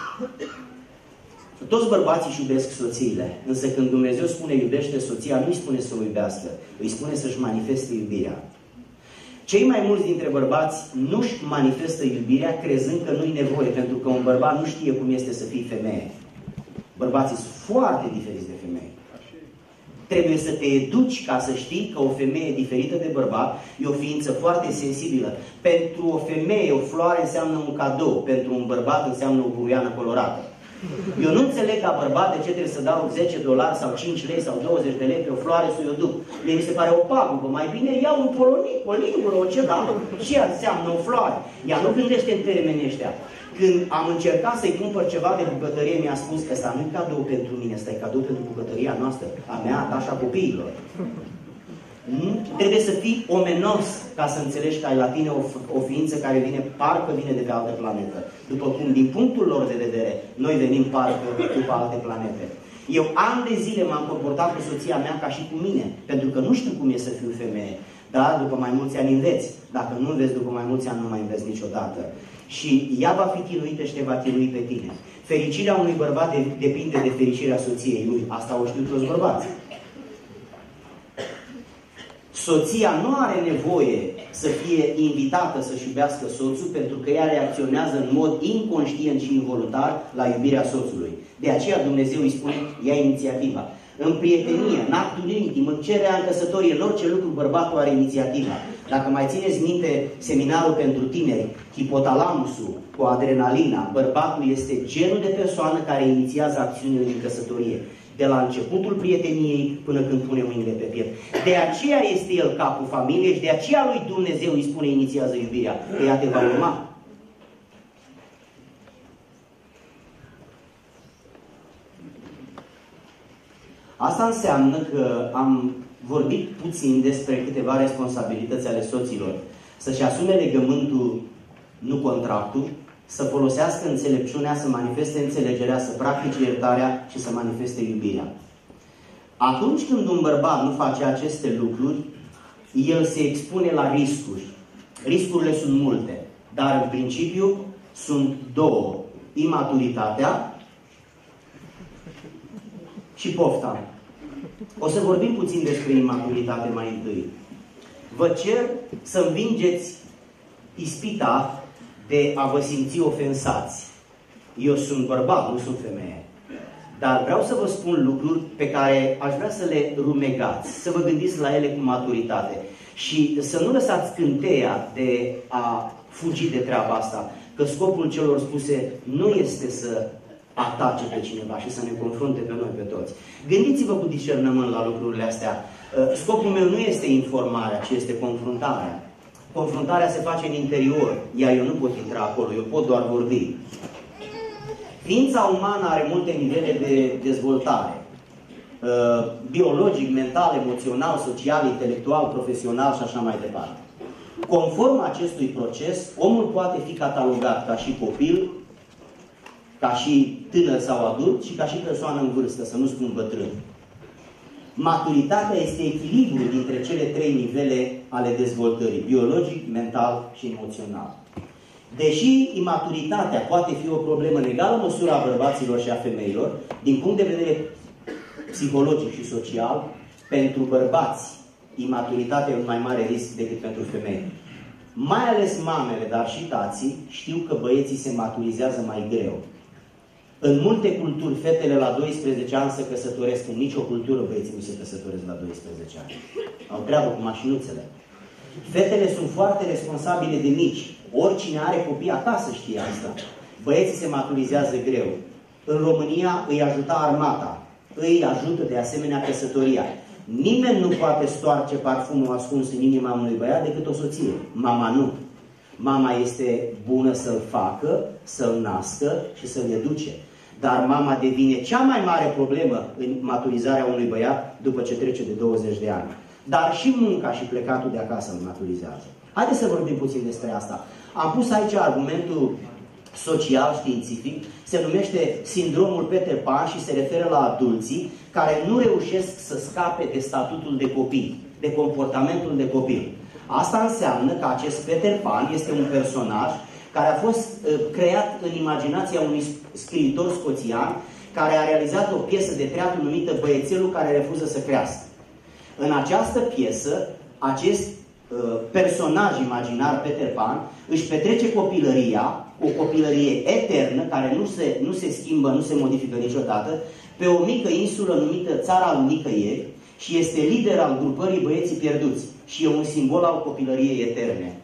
Toți bărbații își iubesc soțiile, însă când Dumnezeu spune iubește soția, nu îi spune să o iubească, îi spune să-și manifeste iubirea. Cei mai mulți dintre bărbați nu-și manifestă iubirea crezând că nu-i nevoie, pentru că un bărbat nu știe cum este să fii femeie. Bărbații sunt foarte diferiți de femei. Trebuie să te educi ca să știi că o femeie diferită de bărbat e o ființă foarte sensibilă. Pentru o femeie o floare înseamnă un cadou, pentru un bărbat înseamnă o buruiană colorată. Eu nu înțeleg ca bărbat de ce trebuie să dau $10 sau 5 lei sau 20 de lei pe o floare să o duc. Mie mi se pare o pagubă. Mai bine iau un polonic, o lingură, o ceva. Și ea înseamnă o floare. Ea nu gândește în termenii ăștia. Când am încercat să-i cumpăr ceva de bucătărie, mi-a spus că ăsta nu e cadou pentru mine, ăsta e cadou pentru bucătăria noastră, a mea, a ta și a copiilor. Trebuie să fii omenos ca să înțelegi că ai la tine o ființă care parcă vine de pe altă planetă. După cum, din punctul lor de vedere, noi venim parcă după alte planete. Eu ani de zile m-am comportat cu soția mea ca și cu mine, pentru că nu știu cum e să fiu femeie. Dar după mai mulți ani înveți. Dacă nu înveți după mai mulți ani, nu mai înveți niciodată. Și ea va fi chinuită și te va chinui pe tine. Fericirea unui bărbat depinde de fericirea soției lui. Asta o știu toți bărbații. Soția nu are nevoie să fie invitată să-și iubească soțul, pentru că ea reacționează în mod inconștient și involuntar la iubirea soțului. De aceea Dumnezeu îi spune: ia inițiativa. În prietenie, în actul intim, în cererea în căsătorie, în orice lucru, bărbatul are inițiativa. Dacă mai țineți minte seminarul pentru tineri, hipotalamusul cu adrenalina, bărbatul este genul de persoană care inițiază acțiunile din căsătorie. De la începutul prieteniei până când pune mâinile pe piept. De aceea este el capul familiei și de aceea lui Dumnezeu îi spune inițiază iubirea. Că ea te va urma. Asta înseamnă că am vorbit puțin despre câteva responsabilități ale soților. Să-și asume legământul, nu contractul, să folosească înțelepciunea, să manifeste înțelegerea, să practice iertarea și să manifeste iubirea. Atunci când un bărbat nu face aceste lucruri, el se expune la riscuri. Riscurile sunt multe, dar în principiu sunt două: imaturitatea și pofta. O să vorbim puțin despre imaturitate mai întâi. Vă cer să învingeți ispita de a vă simți ofensați. Eu sunt bărbat, nu sunt femeie. Dar vreau să vă spun lucruri pe care aș vrea să le rumegați, să vă gândiți la ele cu maturitate și să nu lăsați scânteia de a fugi de treaba asta, că scopul celor spuse nu este să atace pe cineva și să ne confrunte pe noi, pe toți. Gândiți-vă cu discernământ la lucrurile astea. Scopul meu nu este informarea, ci este confruntarea. Confruntarea se face în interior, iar eu nu pot intra acolo, eu pot doar vorbi. Ființa umană are multe nivele de dezvoltare. Biologic, mental, emoțional, social, intelectual, profesional și așa mai departe. Conform acestui proces, omul poate fi catalogat ca și copil, ca și tânăr sau adult și ca și persoană în vârstă, să nu spun bătrân. Maturitatea este echilibru dintre cele trei nivele ale dezvoltării: biologic, mental și emoțional. Deși imaturitatea poate fi o problemă în egală măsură a bărbaților și a femeilor, din punct de vedere psihologic și social, pentru bărbați imaturitatea e un mai mare risc decât pentru femei. Mai ales mamele, dar și tații, știu că băieții se maturizează mai greu. În multe culturi, fetele la 12 ani se căsătoresc. În nicio cultură băieții nu se căsătoresc la 12 ani. Au treabă cu mașinuțele. Fetele sunt foarte responsabile de mici. Oricine are copii acasă știe asta. Băieții se maturizează greu. În România îi ajuta armata. Îi ajută de asemenea căsătoria. Nimeni nu poate stoarce parfumul ascuns în inima unui băiat decât o soție. Mama nu. Mama este bună să-l facă, să-l nască și să-l educe. Dar mama devine cea mai mare problemă în maturizarea unui băiat după ce trece de 20 de ani. Dar și munca și plecatul de acasă îl maturizează. Haideți să vorbim puțin despre asta. Am pus aici argumentul social-științific, se numește sindromul Peter Pan și se referă la adulții care nu reușesc să scape de statutul de copil, de comportamentul de copil. Asta înseamnă că acest Peter Pan este un personaj care a fost creat în imaginația unui scriitor scoțian care a realizat o piesă de teatru numită Băiețelul care refuză să crească. În această piesă, acest personaj imaginar, Peter Pan, își petrece copilăria, o copilărie eternă, care nu se schimbă, nu se modifică niciodată, pe o mică insulă numită Țara lui Nicăieri și este lider al grupării Băieții Pierduți și e un simbol al copilăriei eterne.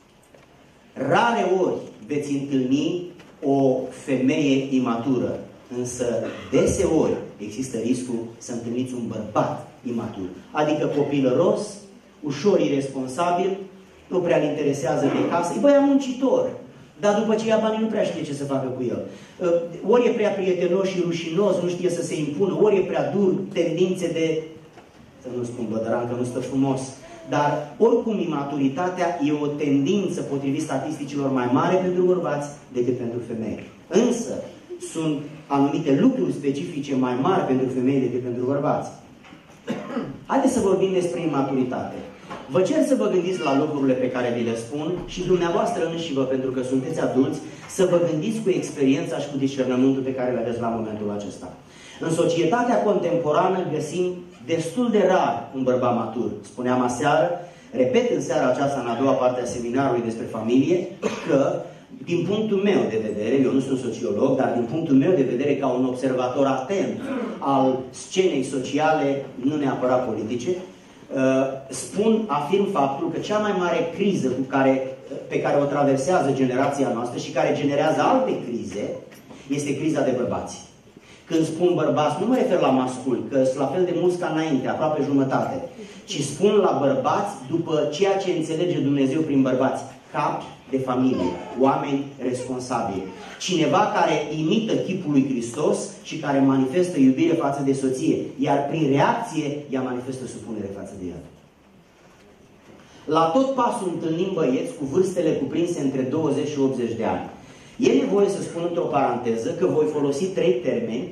Rare ori veți întâlni o femeie imatură, însă deseori există riscul să întâlniți un bărbat imatur, adică copilăros, ușor irresponsabil, nu prea-l interesează de casă, e băiat muncitor, dar după ce ia banii nu prea știe ce să facă cu el. Ori e prea prietenos și rușinos, nu știe să se impună, ori e prea dur, tendințe de, să nu spun bădăran, că nu stă frumos, dar oricum imaturitatea e o tendință, potrivit statisticilor, mai mare pentru bărbați decât pentru femei. Însă sunt anumite lucruri specifice mai mari pentru femei decât pentru bărbați. Haideți să vorbim despre imaturitate. Vă cer să vă gândiți la lucrurile pe care vi le spun și dumneavoastră înșivă, pentru că sunteți adulți, să vă gândiți cu experiența și cu discernământul pe care le aveți la momentul acesta. În societatea contemporană găsim destul de rar un bărbat matur. Spuneam aseară, repet în seara aceasta, în a doua parte a seminarului despre familie, că din punctul meu de vedere, eu nu sunt sociolog, dar din punctul meu de vedere, ca un observator atent al scenei sociale, nu neapărat politice, afirm faptul că cea mai mare criză pe care o traversează generația noastră și care generează alte crize, este criza de bărbați. Când spun bărbați, nu mă refer la mascul, că sunt la fel de mulți ca înainte, aproape jumătate, ci spun la bărbați după ceea ce înțelege Dumnezeu prin bărbați, cap de familie, oameni responsabili. Cineva care imită chipul lui Hristos și care manifestă iubire față de soție, iar prin reacție ea manifestă supunere față de el. La tot pasul întâlnim băieți cu vârstele cuprinse între 20 și 80 de ani. E nevoie să spun într-o paranteză că voi folosi 3 termeni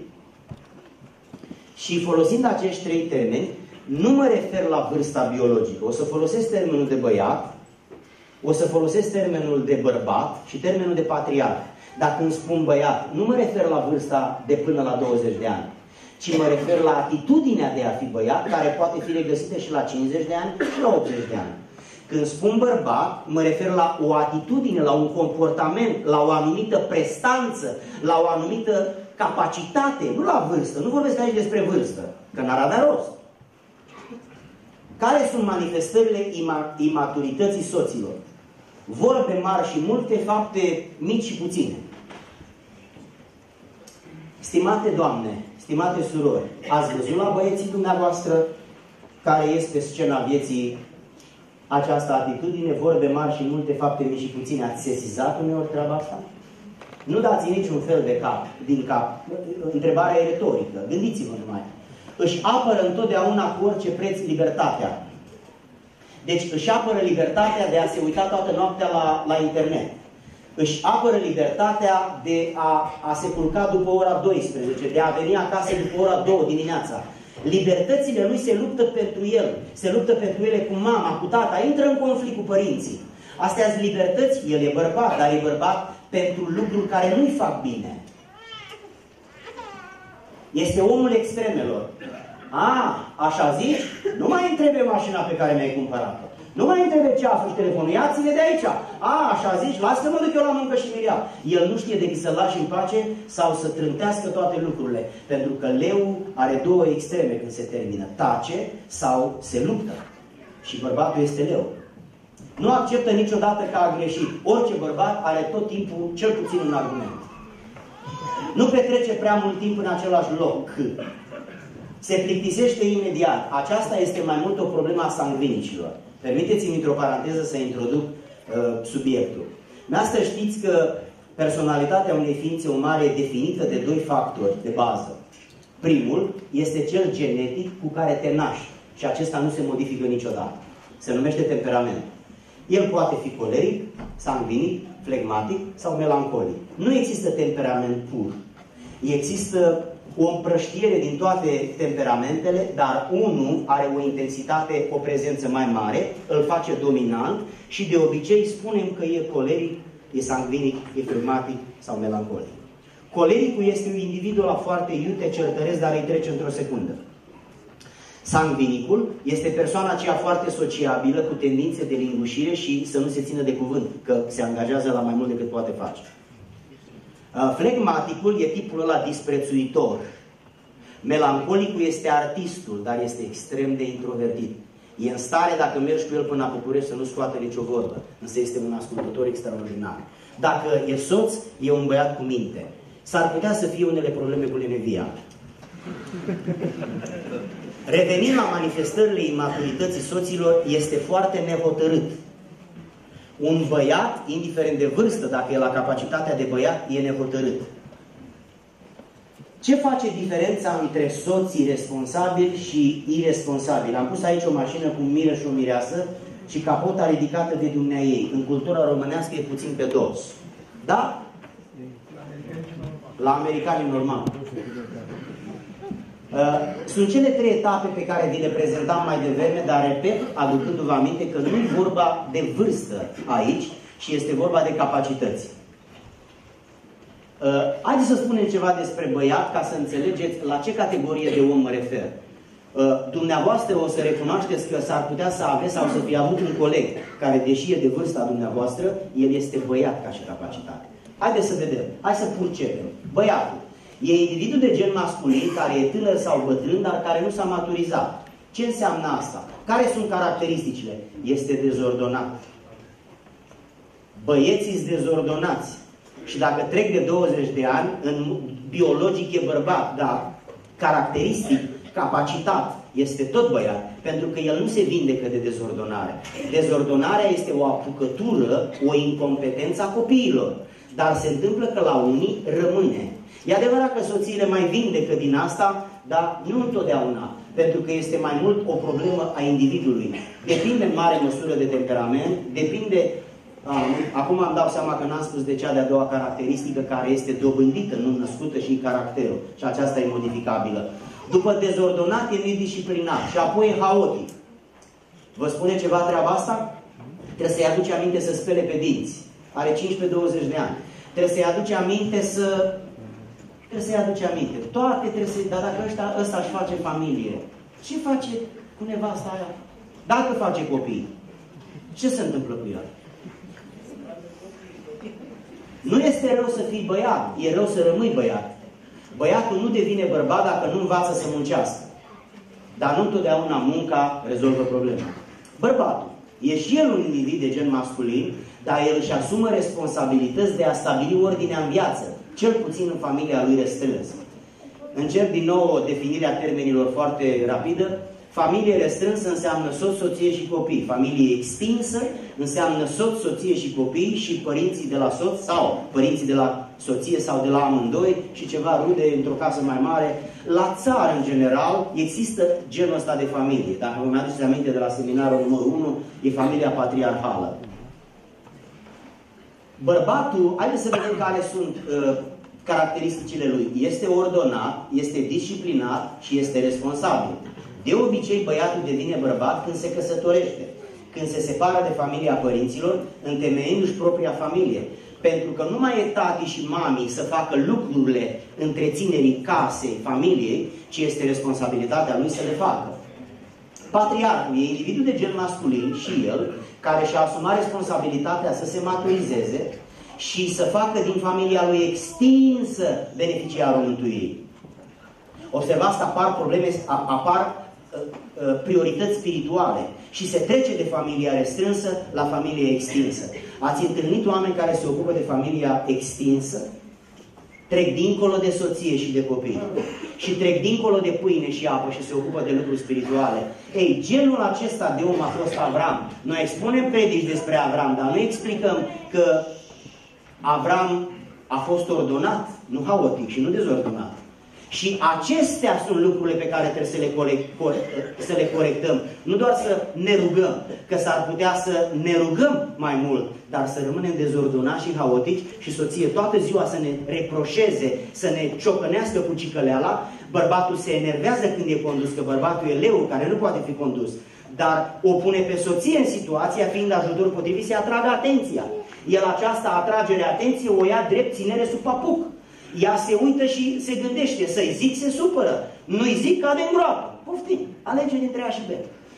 și folosind acești 3 termeni, nu mă refer la vârsta biologică. O să folosesc termenul de băiat, o să folosesc termenul de bărbat și termenul de patriarh. Dacă îmi spun băiat, nu mă refer la vârsta de până la 20 de ani, ci mă refer la atitudinea de a fi băiat, care poate fi regăsită și la 50 de ani și la 80 de ani. Când spun bărbat, mă refer la o atitudine, la un comportament, la o anumită prestanță, la o anumită capacitate, nu la vârstă. Nu vorbesc aici despre vârstă, că n-ar avea rost. Care sunt manifestările imaturității soților? Vorbe mari și multe, fapte mici și puține. Stimate doamne, stimate surori, ați văzut la băieții dumneavoastră care ies pe scena vieții această atitudine, vorbe mari și multe, fapte mici și puține? Ați sesizat uneori treaba asta? Nu dați niciun fel de cap, din cap. Întrebarea e retorică. Gândiți-vă numai. Își apără întotdeauna cu orice preț libertatea. Deci își apără libertatea de a se uita toată noaptea la internet. Își apără libertatea de a se culca după ora 12, de a veni acasă după ora 2 dimineața. Libertățile lui se luptă pentru el. Se luptă pentru ele cu mama, cu tata. Intră în conflict cu părinții. Astea sunt libertăți. El e bărbat, dar e bărbat pentru lucruri care nu-i fac bine. Este omul extremelor. Așa zici? Nu mai îmi trebuie mașina pe care mi-ai cumpărat-o. Nu mai îmi trebuie ceasul și telefonul. Ia-ține de aici. Așa zici? Lasă că mă duc eu la muncă și mi-l iau. El nu știe decât să-l lași în pace sau să trântească toate lucrurile. Pentru că leul are două extreme când se termină. Tace sau se luptă. Și bărbatul este leu. Nu acceptă niciodată că a greșit. Orice bărbat are tot timpul, cel puțin un argument. Nu petrece prea mult timp în același loc. Se plictisește imediat. Aceasta este mai mult o problemă a sangvinicilor. Permiteți-mi într-o paranteză să introduc subiectul. Dumneavoastră știți că personalitatea unei ființe umane e definită de doi factori de bază. Primul este cel genetic cu care te naști și acesta nu se modifică niciodată. Se numește temperament. El poate fi coleric, sangvinic, flegmatic sau melancolic. Nu există temperament pur. Există o împrăștiere din toate temperamentele, dar unul are o intensitate, o prezență mai mare, îl face dominant și de obicei spunem că e coleric, e sangvinic, e flegmatic sau melancolic. Colericul este un individ ăla foarte iute, certăresc, dar îi trece într-o secundă. Sangvinicul este persoana aceea foarte sociabilă, cu tendințe de lingușire și să nu se țină de cuvânt, că se angajează la mai mult decât poate face. Flegmaticul e tipul ăla disprețuitor. Melancolicul este artistul, dar este extrem de introvertit. E în stare, dacă mergi cu el până la București, să nu scoată nicio vorbă. Însă este un ascultător extraordinar. Dacă e soț, e un băiat cu minte. S-ar putea să fie unele probleme cu lenevia. Revenind la manifestările imaturității soților, este foarte nehotărât. Un băiat, indiferent de vârstă, dacă e la capacitatea de băiat, e nehotărât. Ce face diferența între soții responsabili și irresponsabili? Am pus aici o mașină cu un miră și o mireasă și capota ridicată de dumneaei. În cultura românească e puțin pe dos. Da? La americani normal. Sunt cele trei etape pe care vi le prezentam mai devreme, dar repet, aducându-vă aminte că nu e vorba de vârstă aici, și este vorba de capacități. Haideți să spunem ceva despre băiat, ca să înțelegeți la ce categorie de om mă refer. Dumneavoastră o să recunoașteți că s-ar putea să aveți sau să fie avut un coleg care, deși e de vârsta dumneavoastră, el este băiat ca și capacitate. Haideți să vedem. Hai să purcepem. Băiatul e individul de gen masculin care e tânăr sau bătrân, dar care nu s-a maturizat. Ce înseamnă asta? Care sunt caracteristicile? Este dezordonat. Băieții sunt dezordonați. Și dacă trec de 20 de ani, în biologic e bărbat, dar caracteristic, capacitat, este tot băiat. Pentru că el nu se vindecă de dezordonare. Dezordonarea este o apucătură, o incompetență a copiilor. Dar se întâmplă că la unii rămâne. E adevărat că soțiile mai vindecă din asta, dar nu întotdeauna. Pentru că este mai mult o problemă a individului. Depinde în mare măsură de temperament, depinde... Acum am dat seama că n-am spus de cea de-a doua caracteristică care este dobândită, nu născută, și caracterul. Și aceasta e modificabilă. După dezordonat e nedisciplinat și apoi e haotic. Vă spune ceva treaba asta? Trebuie să-i aduce aminte să spele pe dinți. Are 15-20 de ani. Trebuie să-i aduce aminte să... Trebuie să-i aduce aminte. Toate trebuie să-i... Dar dacă ăsta își face familie, ce face cu nevasta aia? Dacă face copii, ce se întâmplă cu el? Nu este rău să fii băiat, e rău să rămâi băiat. Băiatul nu devine bărbat dacă nu învață să muncească. Dar nu întotdeauna munca rezolvă problema. Bărbatul e și el un individ de gen masculin, dar el își asumă responsabilități de a stabili ordinea în viață, cel puțin în familia lui restrânsă. Încep din nou o definire a termenilor foarte rapidă. Familie restrânsă înseamnă soț, soție și copii. Familie extinsă înseamnă soț, soție și copii și părinții de la soț sau părinții de la soție sau de la amândoi și ceva rude într-o casă mai mare. La țară, în general, există genul ăsta de familie. Dacă vă mi-aduceți aminte de la seminarul numărul 1, e familia patriarhală. Bărbatul, haideți să vedem care sunt caracteristicile lui. Este ordonat, este disciplinat și este responsabil. De obicei, băiatul devine bărbat când se căsătorește, când se separă de familia părinților, întemeiindu-și propria familie. Pentru că nu mai e tati și mami să facă lucrurile întreținerii casei, familiei, ci este responsabilitatea lui să le facă. Patriarhul e individul de gen masculin și el, care și-a asumat responsabilitatea să se maturizeze și să facă din familia lui extinsă beneficiarul mântuirii. Observați că apar probleme, priorități spirituale și se trece de familia restrânsă la familia extinsă. Ați întâlnit oameni care se ocupă de familia extinsă? Trec dincolo de soție și de copii și trec dincolo de pâine și apă și se ocupă de lucruri spirituale. Ei, genul acesta de om a fost Avram. Noi expunem predici despre Avram, dar nu explicăm că Avram a fost ordonat, nu haotic și nu dezordonat. Și acestea sunt lucrurile pe care trebuie să le corectăm. Nu doar să ne rugăm, că s-ar putea să ne rugăm mai mult, dar să rămânem dezordonați și haotici și soție toată ziua să ne reproșeze, să ne ciocănească cu cicăleala. Bărbatul se enervează când e condus, că bărbatul e leu care nu poate fi condus. Dar o pune pe soție în situația, fiind ajutor potrivit, să atragă atenția. El această atragere atenție o ia drept ținere sub papuc. Ea se uită și se gândește, să-i zic, se supără. Nu-i zic, cade în groapă. Poftim, alege dintre A și B.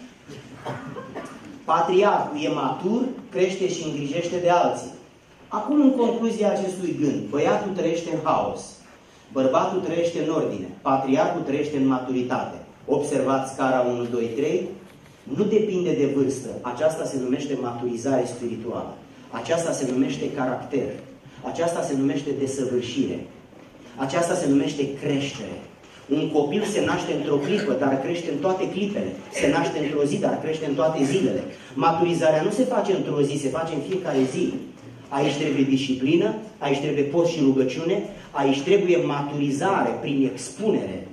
Patriarhul e matur, crește și îngrijește de alții. Acum, în concluzia acestui gând, băiatul trăiește în haos, bărbatul trăiește în ordine, patriarhul trăiește în maturitate. Observați scara 1, 2, 3. Nu depinde de vârstă. Aceasta se numește maturizare spirituală. Aceasta se numește caracter. Aceasta se numește desăvârșire. Aceasta se numește creștere. Un copil se naște într-o clipă, dar crește în toate clipele. Se naște într-o zi, dar crește în toate zilele. Maturizarea nu se face într-o zi, se face în fiecare zi. Aici trebuie disciplină, aici trebuie post și rugăciune, aici trebuie maturizare prin expunere.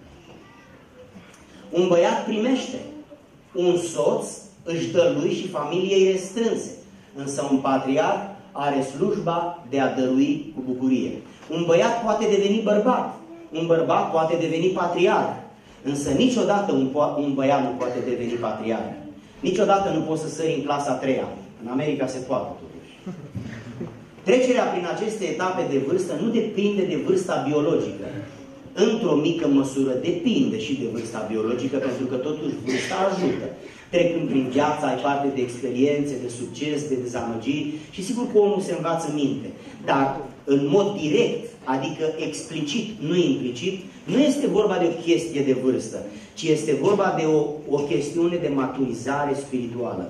Un băiat primește, un soț își dă lui și familiei restrânse. Însă un patriarh are slujba de a dărui cu bucurie. Un băiat poate deveni bărbat, un bărbat poate deveni patriarh, însă niciodată un băiat nu poate deveni patriarh. Niciodată nu poți să sări în clasa 3-a. În America se poate totuși. Trecerea prin aceste etape de vârstă nu depinde de vârsta biologică. Într-o mică măsură depinde și de vârsta biologică, pentru că totuși vârsta ajută. Trecând prin viață, ai parte de experiențe, de succes, de dezamăgiri și sigur că omul se învață minte. Dar în mod direct, adică explicit, nu implicit, nu este vorba de o chestie de vârstă, ci este vorba de o chestiune de maturizare spirituală.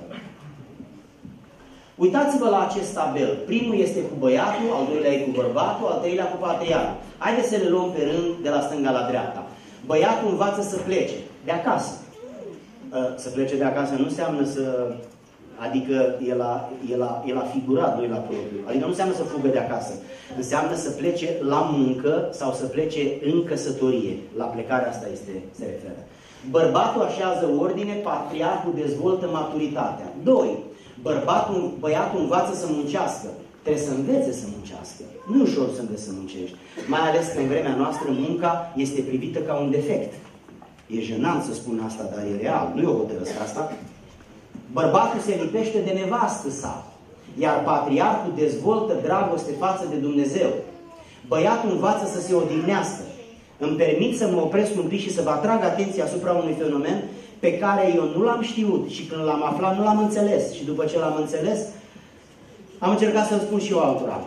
Uitați-vă la acest tabel. Primul este cu băiatul, al doilea e cu bărbatul, al treilea cu patriarhul. Haideți să le luăm pe rând de la stânga la dreapta. Băiatul învață să plece de acasă. Să plece de acasă nu înseamnă să... Adică el a figurat, nu la propriu. Adică nu înseamnă să fugă de acasă. Înseamnă să plece la muncă sau să plece în căsătorie. La plecarea asta se referă. Bărbatul așează ordine, patriarhul dezvoltă maturitatea. 2. Băiatul învață să muncească. Trebuie să învețe să muncească. Nu e ușor să înveți să muncești. Mai ales că în vremea noastră munca este privită ca un defect. E jenant să spun asta, dar e real. Nu eu hotărăsc asta. Bărbatul se lipește de nevastă sa, iar patriarhul dezvoltă dragoste față de Dumnezeu. Băiatul învață să se odihnească. Îmi permit să mă opresc un pic și să vă atrag atenția asupra unui fenomen pe care eu nu l-am știut și când l-am aflat nu l-am înțeles. Și după ce l-am înțeles, am încercat să-l spun și eu altora.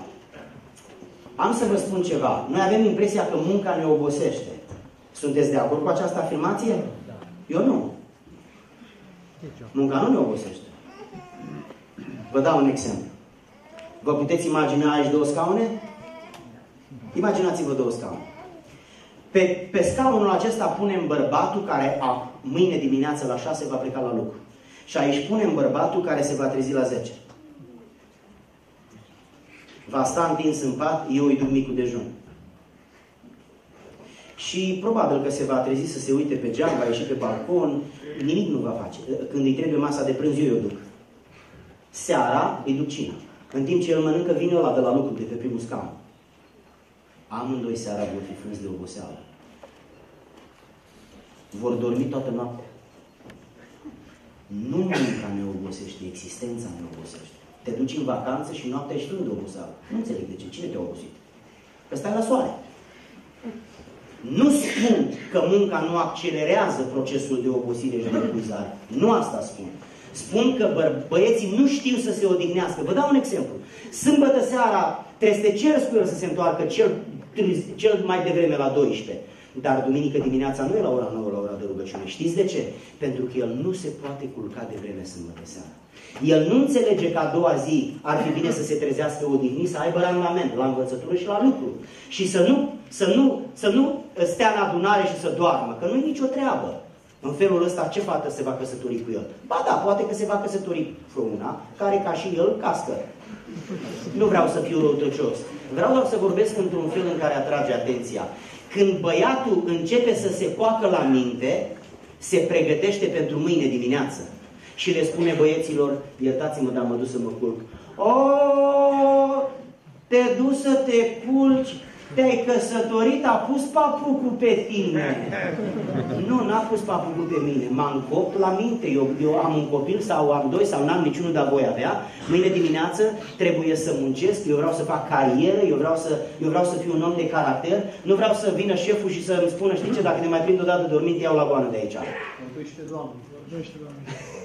Am să vă spun ceva. Noi avem impresia că munca ne obosește. Sunteți de acord cu această afirmație? Eu nu. Munca nu ne obosește. Vă dau un exemplu. Vă puteți imagina aici 2 scaune? Imaginați-vă 2 scaune. Pe scaunul acesta punem bărbatul care mâine dimineață la 6 va pleca la lucru. Și aici punem bărbatul care se va trezi la 10. Va sta întins în pat, eu îi duc micul dejun. Și probabil că se va trezi să se uite pe geam, va ieși pe balcon, nimic nu va face. Când îi trebuie masa de prânz, eu o duc. Seara îi duc cina. În timp ce el mănâncă, vine ăla de la lucru, de pe primul scaun. Amândoi seara vor fi frânți de oboseală. Vor dormi toată noaptea. Nu munca ne obosește, existența ne obosește. Te duci în vacanță și noaptea ești frânt de oboseală. Nu înțeleg de ce. Cine te-a obosit? Că stai la soare. Nu spun că munca nu accelerează procesul de obosire și de epuizare. Nu asta spun. Spun că băieții nu știu să se odihnească. Vă dau un exemplu. Sâmbătă seara trebuie să te ceri cu el să se întoarcă cel mai devreme la 12. Dar duminică dimineața nu e la ora 9, la ora de rugăciune. Știți de ce? Pentru că el nu se poate culca de vreme sâmbătă seara. El nu înțelege că a doua zi ar fi bine să se trezească odihnit, să aibă randament la învățătură și la lucru. Și să nu stea în adunare și să doarmă, că nu e nicio treabă. În felul ăsta, ce fată se va căsători cu el? Ba da, poate că se va căsători cu una care, ca și el, cască. Nu vreau să fiu răutăcios. Vreau doar să vorbesc într-un fel în care atrage atenția. Când băiatul începe să se coacă la minte, se pregătește pentru mâine dimineață. Și le spune băieților, iertați-mă, dar mă duc să mă culc. O, te duci să te culci, te-ai căsătorit, a pus papucul pe tine. Nu, n-a pus papucul pe mine, m-a încopt la minte. Eu am un copil sau am doi sau n-am niciunul, dar voi avea. Mâine dimineață trebuie să muncesc, eu vreau să fac carieră, eu vreau să fiu un om de caracter. Nu vreau să vină șeful și să îmi spună, știi ce, dacă te mai prind odată dormind, te iau la goană de aici. Vorbește, Doamne, vorbește, Doamne.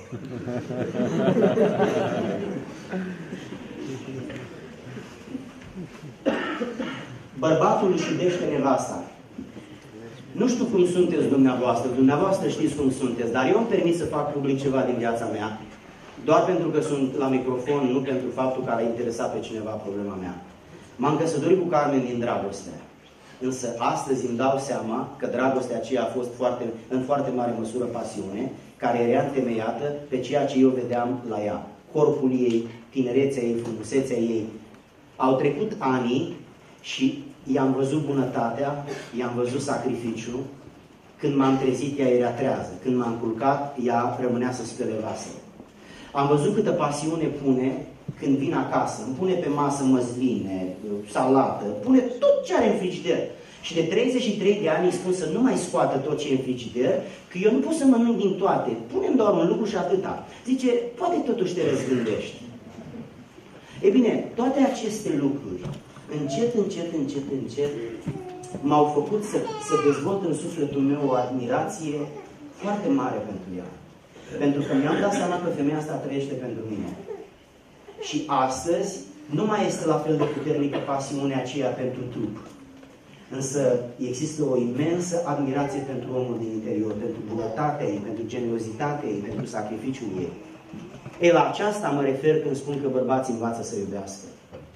Bărbatul își iubește nevasta. Nu știu cum sunteți dumneavoastră știți cum sunteți, dar eu îmi permit să fac public ceva din viața mea, doar pentru că sunt la microfon, nu pentru faptul că ar interesa pe cineva problema mea. M-am căsătorit cu Carmen din dragoste. Însă astăzi îmi dau seama că dragostea aceea a fost în foarte mare măsură pasiune, care era întemeiată pe ceea ce eu vedeam la ea. Corpul ei, tinerețea ei, frumusețea ei. Au trecut ani și i-am văzut bunătatea, i-am văzut sacrificiul. Când m-am trezit, ea era trează. Când m-am culcat, ea rămânea să spele vasele. Am văzut câtă pasiune pune când vin acasă. Îmi pune pe masă măsline, salată, pune tot ce are în frigider. Și de 33 de ani îi spun să nu mai scoată tot ce e în frigider, că eu nu pot să mănânc din toate. Punem doar un lucru și atâta. Zice, poate totuși te răzgândești. E bine, toate aceste lucruri, încet, m-au făcut să dezvolt în sufletul meu o admirație foarte mare pentru ea. Pentru că mi-am dat seama că femeia asta trăiește pentru mine. Și astăzi nu mai este la fel de puternică pasiunea aceea pentru trup. Însă există o imensă admirație pentru omul din interior, pentru bunătatea ei, pentru generozitatea ei, pentru sacrificiul ei. Ei, la aceasta mă refer când spun că bărbații învață să iubească.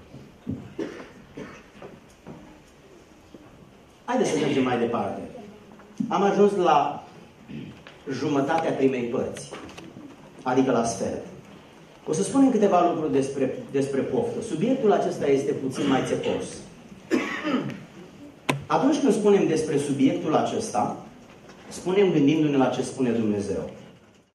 Haideți să mergem mai departe. Am ajuns la jumătatea primei părți, adică la sfert. O să spunem câteva lucruri despre poftă. Subiectul acesta este puțin mai țepos. Atunci când spunem despre subiectul acesta, spunem gândindu-ne la ce spune Dumnezeu.